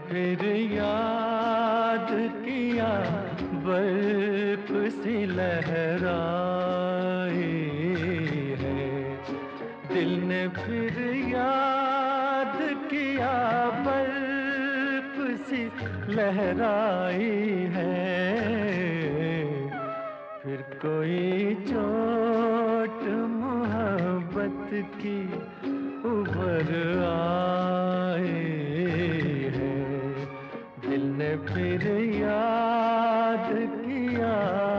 फिर याद किया, बर्फ सी लहराई है। दिल ने फिर याद किया, बर्फ सी लहराई है। फिर कोई चोट मोहब्बत की उभर आई है। दिल ने फिर याद किया।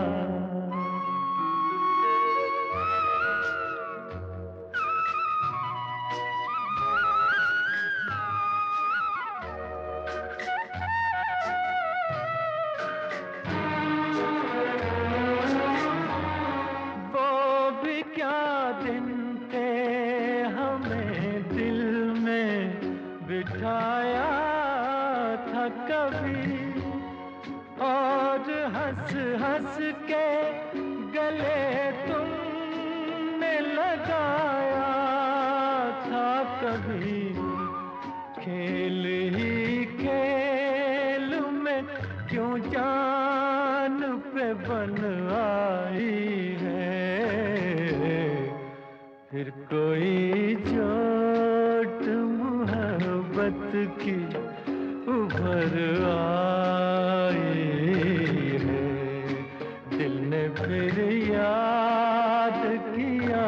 वो भी क्या दिन थे, हमें दिल में बिठाया था कभी, और हंस हंस के गले तुमने लगाया था कभी। खेल ही खेल में क्यों जान पे बन आई है। फिर कोई चोट मोहब्बत की उभर आई है। दिल ने फिर याद किया।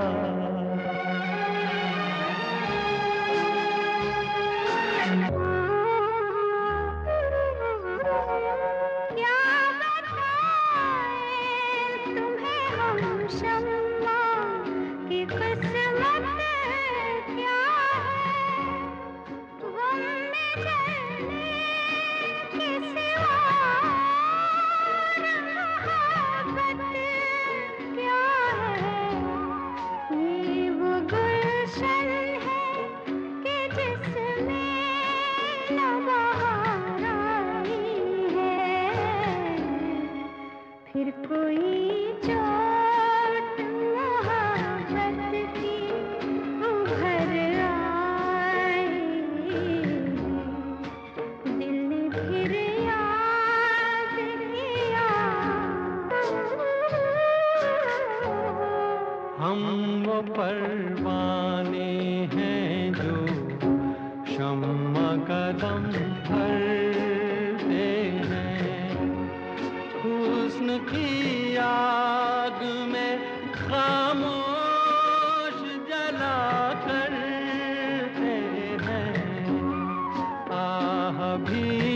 क्या बताएं तुम्हें हम शम्मा की किस्मत क्या है। गम में जलने के सिवा मोहब्बत क्या है। ये वो गुलशन है कि जिसमें न बहार आई है। फिर कोई चोट मोहब्बत की उभर आई है। दिल ने फिर याद किया। हम वो परवाने हैं जो शम्मा का दम भरते हैं। हुस्न की आग में खामोश जला करते हैं। आह भी